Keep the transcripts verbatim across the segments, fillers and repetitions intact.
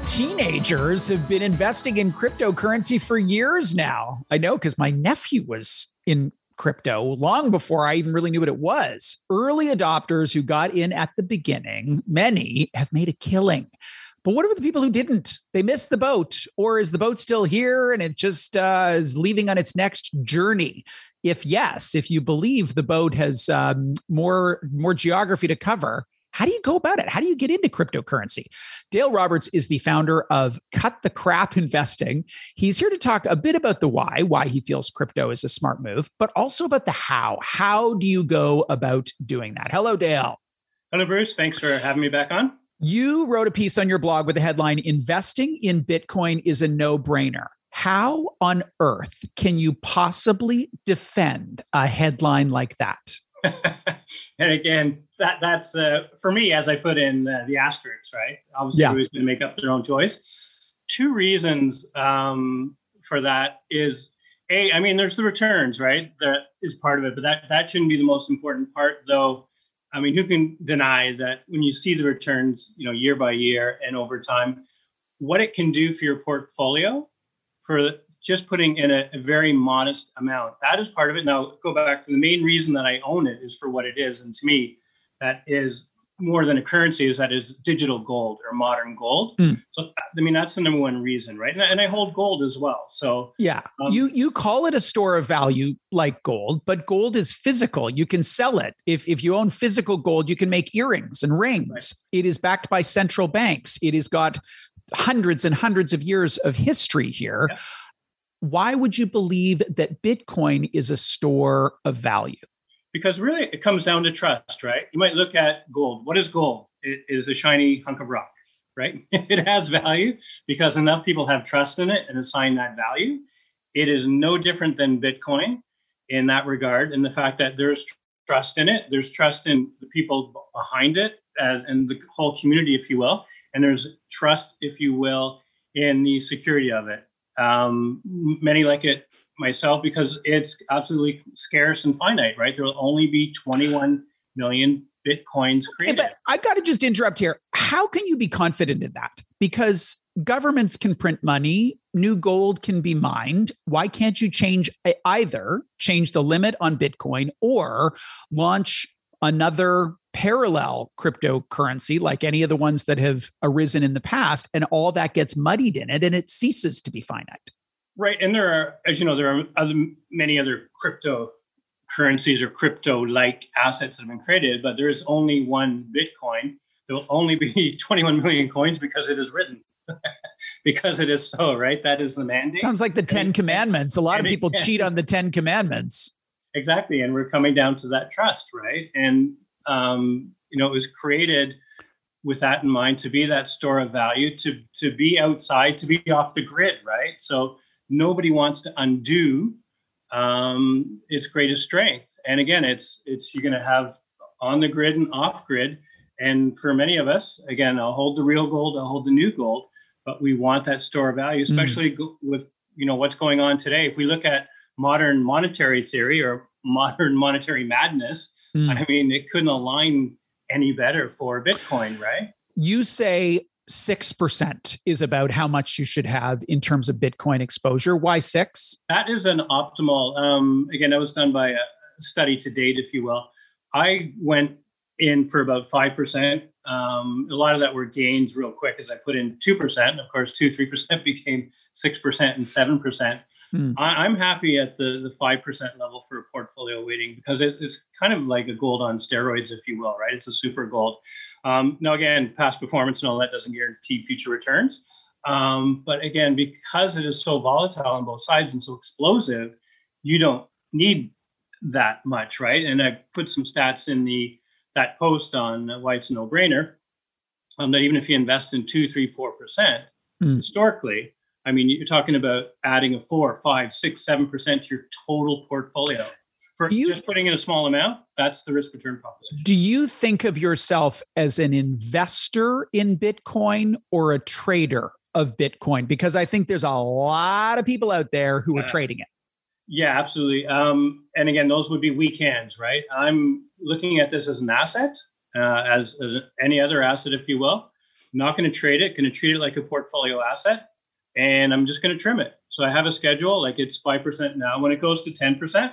Teenagers have been investing in cryptocurrency for years now. I know because my nephew was in crypto long before I even really knew what it was. Early adopters who got in at the beginning, many have made a killing. But what about the people who didn't? They missed the boat, or is the boat still here and it just uh, is leaving on its next journey? If yes, if you believe the boat has um, more, more geography to cover, how do you go about it? How do you get into cryptocurrency? Dale Roberts is the founder of Cut the Crap Investing. He's here to talk a bit about the why, why he feels crypto is a smart move, but also about the how. How do you go about doing that? Hello, Dale. Hello, Bruce. Thanks for having me back on. You wrote a piece on your blog with the headline, "Investing in Bitcoin is a no-brainer." How on earth can you possibly defend a headline like that? And again, that that's uh, for me, as I put in uh, the asterisks, right? Obviously, Yeah. everybody's going to make up their own choice. Two reasons um, for that is, A, I mean, there's the returns, right? That is part of it, but that, that shouldn't be the most important part, though. I mean, who can deny that when you see the returns, you know, year by year and over time, what it can do for your portfolio for just putting in a, a very modest amount. That is part of it. Now, go back to the main reason that I own it is for what it is. And to me, that is more than a currency, is that is digital gold or modern gold. Mm. So, I mean, that's the number one reason, right? And, and I hold gold as well. So yeah, um, you you call it a store of value like gold, but gold is physical. You can sell it. If, if you own physical gold, you can make earrings and rings. Right. It is backed by central banks. It has got hundreds and hundreds of years of history here. Yeah. Why would you believe that Bitcoin is a store of value? Because really it comes down to trust, right? You might look at gold. What is gold? It is a shiny hunk of rock, right? It has value because enough people have trust in it and assign that value. It is no different than Bitcoin in that regard, in the fact that there's trust in it. There's trust in the people behind it uh, and the whole community, if you will. And there's trust, if you will, in the security of it. Um, many like it myself because it's absolutely scarce and finite, right? There will only be twenty-one million Bitcoins created. Okay, but I got to just interrupt here. How can you be confident in that? Because governments can print money, new gold can be mined. Why can't you change either change the limit on Bitcoin or launch another parallel cryptocurrency like any of the ones that have arisen in the past, and all that gets muddied in it and it ceases to be finite? Right. And there are, as you know, there are other, many other cryptocurrencies or crypto-like assets that have been created, but there is only one Bitcoin. There will only be twenty-one million coins because it is written. Because it is so, right? That is the mandate. Sounds like the Ten Commandments. A lot of people cheat on the Ten Commandments. Exactly. And we're coming down to that trust, right? And, um, you know, it was created with that in mind, to be that store of value, to, to be outside, to be off the grid, right? So nobody wants to undo um, its greatest strength. And again, it's, it's, you're going to have on the grid and off grid. And for many of us, again, I'll hold the real gold, I'll hold the new gold, but we want that store of value, especially mm. with, you know, what's going on today. If we look at modern monetary theory or modern monetary madness, mm. I mean, it couldn't align any better for Bitcoin, right? You say six percent is about how much you should have in terms of Bitcoin exposure. Why six? That is an optimal. Um, again, that was done by a study to date, if you will. I went in for about five percent. Um, a lot of that were gains real quick as I put in two percent. Of course, two, three percent became six percent and seven percent. Hmm. I, I'm happy at the, the five percent level for a portfolio weighting because it, it's kind of like a gold on steroids, if you will, right? It's a super gold. Um, now, again, past performance and all that doesn't guarantee future returns. Um, but again, because it is so volatile on both sides and so explosive, you don't need that much, right? And I put some stats in the that post on why it's a no-brainer, um, that even if you invest in two, three, four percent mm. historically, I mean, you're talking about adding a four, five, six, seven percent to your total portfolio. For you, just putting in a small amount, that's the risk return proposition. Do you think of yourself as an investor in Bitcoin or a trader of Bitcoin? Because I think there's a lot of people out there who are uh, trading it. Yeah, absolutely. Um, and again, those would be weekends, right? I'm looking at this as an asset, uh, as, as any other asset, if you will. not going to trade it, going to treat it like a portfolio asset, and I'm just going to trim it. So I have a schedule, like it's five percent now. When it goes to ten percent,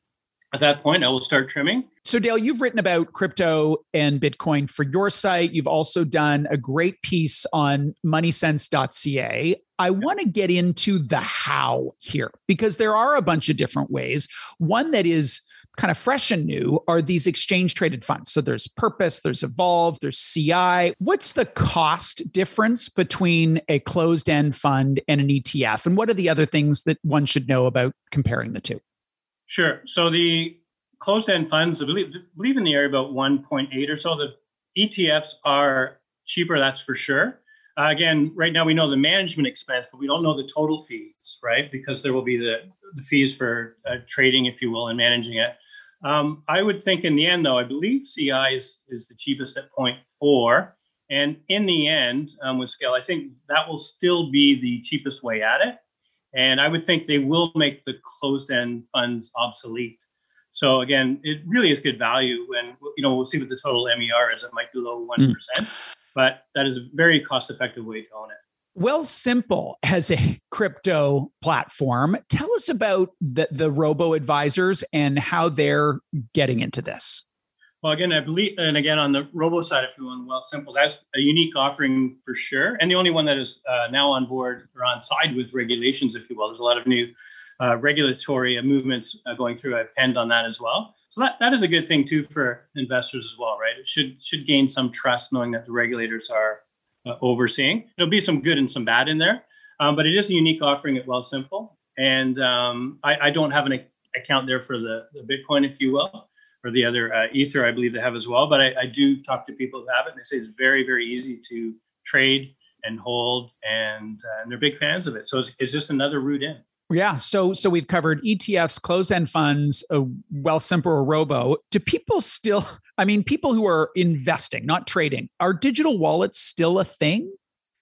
at that point, I will start trimming. So Dale, you've written about crypto and Bitcoin for your site. You've also done a great piece on money sense dot c a. I want to get into the how here, because there are a bunch of different ways. One that is kind of fresh and new are these exchange traded funds. So there's Purpose, there's Evolve, there's C I. What's the cost difference between a closed end fund and an E T F? And what are the other things that one should know about comparing the two? Sure. So the closed-end funds, I believe, I believe in the area about one point eight or so. The E T Fs are cheaper, that's for sure. Uh, again, right now we know the management expense, but we don't know the total fees, right? Because there will be the, the fees for uh, trading, if you will, and managing it. Um, I would think in the end, though, I believe C I is, is the cheapest at zero point four. And in the end, um, with scale, I think that will still be the cheapest way at it. And I would think they will make the closed-end funds obsolete. So again, it really is good value. And you know, we'll see what the total M E R is. It might be below one percent, mm. but that is a very cost-effective way to own it. Wealthsimple has a crypto platform. Tell us about the, the robo-advisors and how they're getting into this. Well, again, I believe, and again, on the robo side, if you want, Wealthsimple, that's a unique offering for sure. And the only one that is uh, now on board or on side with regulations, if you will. There's a lot of new uh, regulatory movements uh, going through. I've penned on that as well. So that, that is a good thing too for investors as well, right? It should should gain some trust knowing that the regulators are uh, overseeing. There'll be some good and some bad in there, um, but it is a unique offering at Wealthsimple. And um, I, I don't have an account there for the, the Bitcoin, if you will, or the other uh, Ether, I believe they have as well. But I, I do talk to people who have it, and they say it's very, very easy to trade and hold, and, uh, and they're big fans of it. So it's, it's just another route in. Yeah. So so we've covered E T Fs, closed-end funds, uh, Wealthsimple or Robo. Do people still, I mean, people who are investing, not trading, are digital wallets still a thing?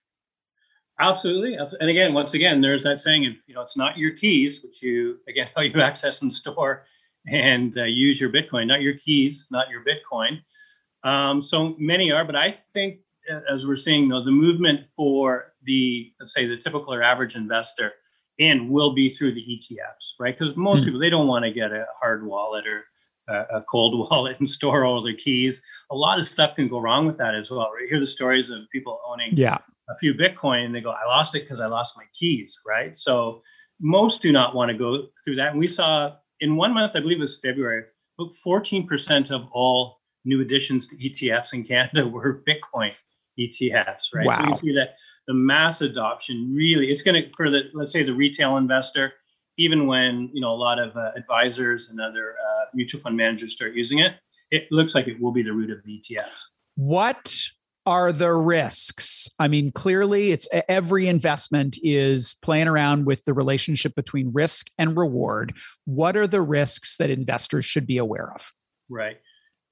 Absolutely. And again, once again, there's that saying, if you know, it's not your keys, which you, again, how you access and store and uh, use your Bitcoin, not your keys, not your Bitcoin. Um, so many are, but I think as we're seeing, you know, the movement for the, let's say the typical or average investor in will be through the E T Fs, right? Because most mm. people, they don't want to get a hard wallet or a, a cold wallet and store all their keys. A lot of stuff can go wrong with that as well, right? You hear the stories of people owning yeah. a few Bitcoin and they go, I lost it because I lost my keys, right? So most do not want to go through that. And we saw in one month, I believe it was February, about fourteen percent of all new additions to E T Fs in Canada were Bitcoin E T Fs, right? Wow. So you can see that the mass adoption really, it's going to, for the, let's say the retail investor, even when, you know, a lot of uh, advisors and other uh, mutual fund managers start using it, it looks like it will be the root of the E T Fs. What are the risks? I mean, clearly it's every investment is playing around with the relationship between risk and reward. What are the risks that investors should be aware of? Right.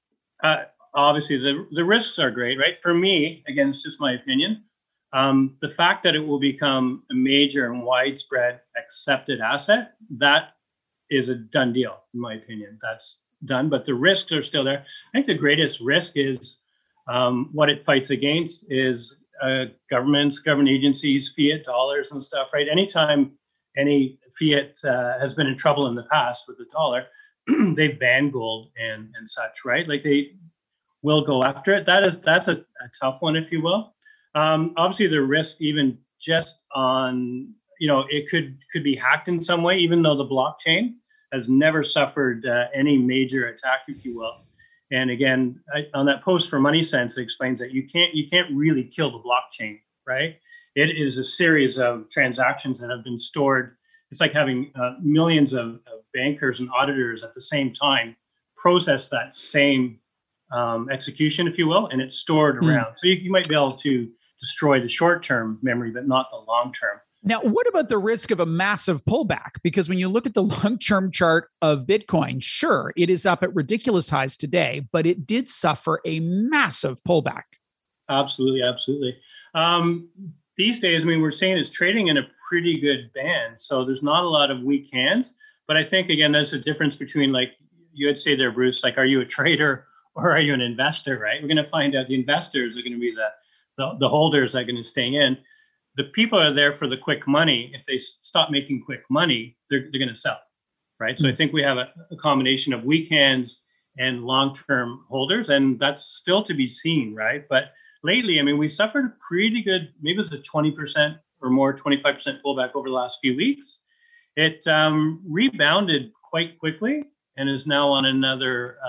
Uh, obviously the, the risks are great, right? For me, again, it's just my opinion. Um, the fact that it will become a major and widespread accepted asset, that is a done deal, in my opinion. That's done, but the risks are still there. I think the greatest risk is um, what it fights against is uh, governments, government agencies, fiat dollars and stuff, right? Anytime any fiat uh, has been in trouble in the past with the dollar, they've banned gold and, and such, right? Like they will go after it. That is, that's a, a tough one, if you will. Um, obviously, the risk, even just on, you know, it could could be hacked in some way, even though the blockchain has never suffered uh, any major attack, if you will. And again, I, on that post for Money Sense, it explains that you can't you can't really kill the blockchain, right? It is a series of transactions that have been stored. It's like having uh, millions of, of bankers and auditors at the same time process that same um, execution, if you will, and it's stored around. Mm. So you, you might be able to destroy the short-term memory, but not the long-term. Now, what about the risk of a massive pullback? Because when you look at the long-term chart of Bitcoin, sure, it is up at ridiculous highs today, but it did suffer a massive pullback. Absolutely, absolutely. Um, these days, I mean, we're saying it's trading in a pretty good band. So there's not a lot of weak hands. But I think, again, there's a difference between, like you had said there, Bruce, like, are you a trader or are you an investor, right? We're going to find out the investors are going to be the the, the holders are going to stay in. The people are there for the quick money. If they stop making quick money, they're, they're going to sell, right? Mm-hmm. So I think we have a, a combination of weak hands and long-term holders, and that's still to be seen, right? But lately, I mean, we suffered a pretty good, maybe it was a twenty percent or more, twenty-five percent pullback over the last few weeks. It um, rebounded quite quickly and is now on another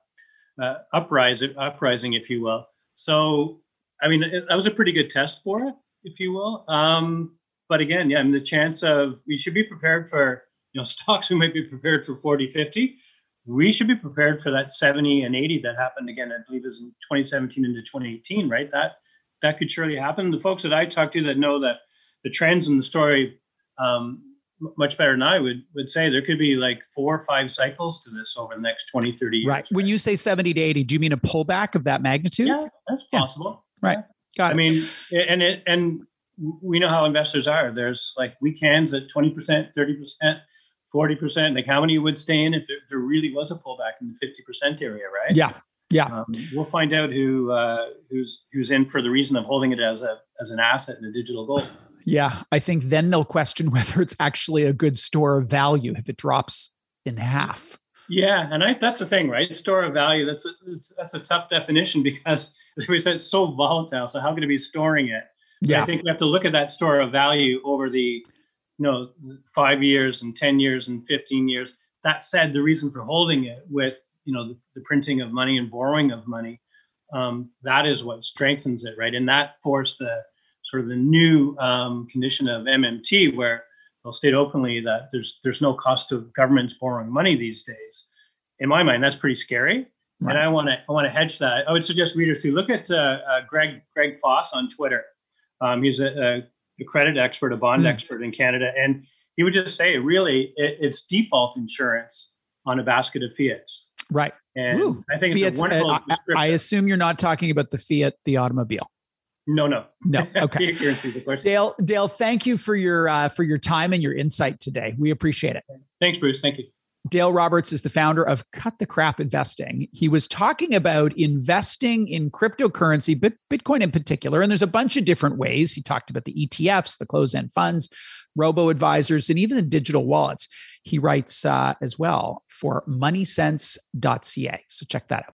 uh, uh, uprising, uprising, if you will. So, I mean, it, that was a pretty good test for it, if you will. Um, but again, yeah, I mean, the chance of, we should be prepared for, you know, stocks who might be prepared for forty, fifty. We should be prepared for that seventy and eighty that happened again, I believe it was in twenty seventeen into twenty eighteen, right? That that could surely happen. The folks that I talk to that know that the trends in the story um, much better than I would would say, there could be like four or five cycles to this over the next twenty, thirty years. Right. right? When you say seventy to eighty, do you mean a pullback of that magnitude? Yeah, that's possible. Yeah. Right. Got it. I mean, and it and we know how investors are. There's like weak hands at twenty percent, thirty percent. forty percent, like how many would stay in if there really was a pullback in the fifty percent area, right? Yeah, yeah. Um, we'll find out who uh, who's who's in for the reason of holding it as a as an asset in a digital gold. Yeah, I think then they'll question whether it's actually a good store of value if it drops in half. Yeah, and I that's the thing, right? Store of value. That's a it's, that's a tough definition because, as we said, it's so volatile. So how can it be storing it? Yeah, I think we have to look at that store of value over the you know, five years and ten years and fifteen years. That said, the reason for holding it with, you know, the, the printing of money and borrowing of money, um, that is what strengthens it, right? And that forced the sort of the new um, condition of M M T, where they'll state openly that there's there's no cost of governments borrowing money these days. In my mind, that's pretty scary. Right. And I want to I want to hedge that. I would suggest readers to look at uh, uh, Greg Greg Foss on Twitter. Um, he's a, a a credit expert, a bond mm. expert in Canada. And he would just say, really, it, it's default insurance on a basket of fiats. Right. And Ooh, I think Fiat's, it's a wonderful uh, description. I assume you're not talking about the Fiat, the automobile. No, no. No. Okay. Fiat currencies, of course. Dale, Dale, thank you for your uh, for your time and your insight today. We appreciate it. Thanks, Bruce. Thank you. Dale Roberts is the founder of Cut the Crap Investing. He was talking about investing in cryptocurrency, but Bitcoin in particular. And there's a bunch of different ways. He talked about the E T Fs, the closed-end funds, robo-advisors, and even the digital wallets. He writes uh, as well for money sense dot c a. So check that out.